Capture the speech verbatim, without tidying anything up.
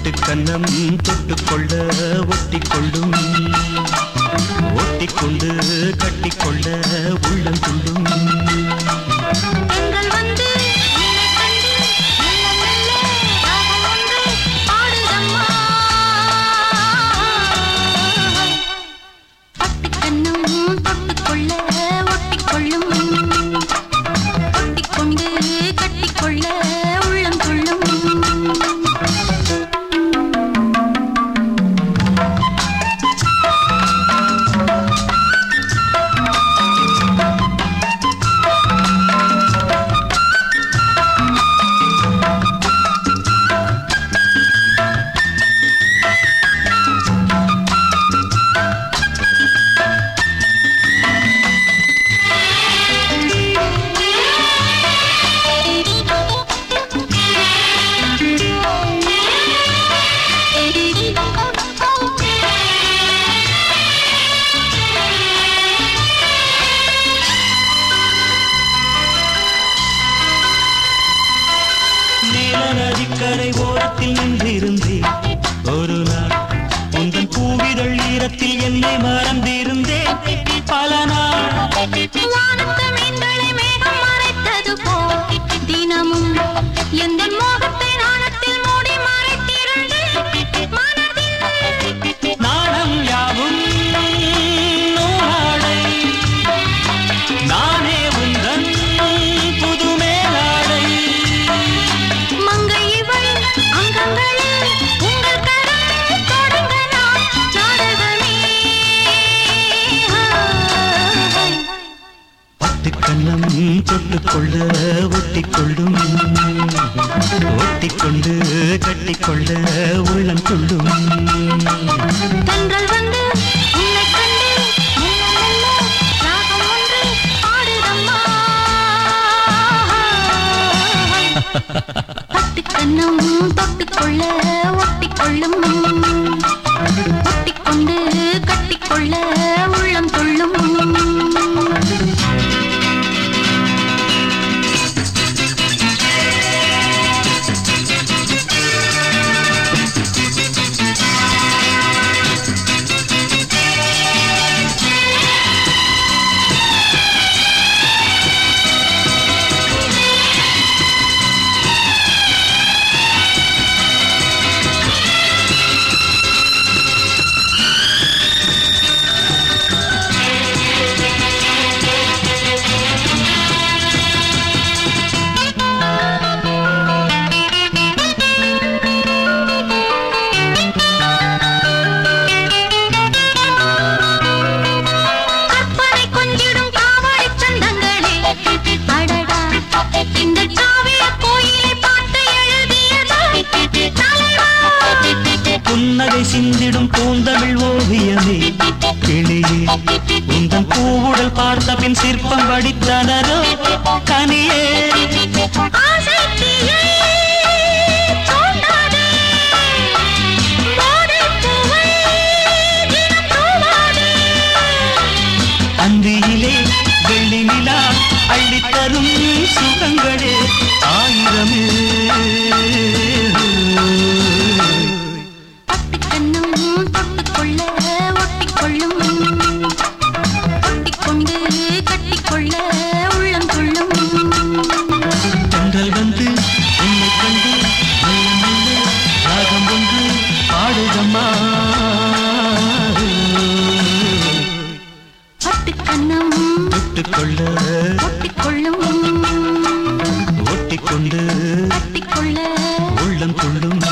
கன்னம் தொட்டுக்கொள்ள ஒட்டிக்கொள்ளும் ஒட்டிக்கொண்டு கட்டிக்கொள்ள உள்ளம் துள்ளும் நதிக்கரை ஓரத்தில் நின்றிருந்தேன் ஒரு நாள் உந்தன் பூவிதழ் ஈரத்தில் என்னை மறந்திருந்தேன் பல நாள் தினமும் எந்த மோகத்தை நாணத்தில் மூடி மறைத்திருந்தேன் நாணம் யாவும் நூலாடை நானே உந்தன் புது மேலாடை கன்னம் தொட்டுக்கொள்ள ஒட்டிக்கொள்ளும் ஒட்டிக்கொண்டு கட்டிக்கொள்ள உள்ளம் துள்ளும் தென்றல் வந்து உன்னை கண்டு ராகம் ஒன்று பாடுதம்மா பட்டு கன்னம் தொட்டுக்கொள்ள ஒட்டிக்கொள்ளும் ஒட்டிக்கொண்டு கட்டிக்கொள்ள உள்ளம் துள்ளும் புன்னகை சிந்திடும் பூந்தமிழ் ஓவியமே கிளியே உந்தன் பூவுடல் பார்த்த பின் சிற்பம் வடித்தனரோ கனியே அந்தியிலே வெள்ளி நிலா அள்ளித்தரும் சுகங்களே ஆயிரமே தென்றல் வந்து உன்னை கண்டு ராகம் ஒன்று பாடுதம்மா தொட்டுக்கொள்ள ஒட்டிக்கொண்டு உள்ளம் துள்ளும்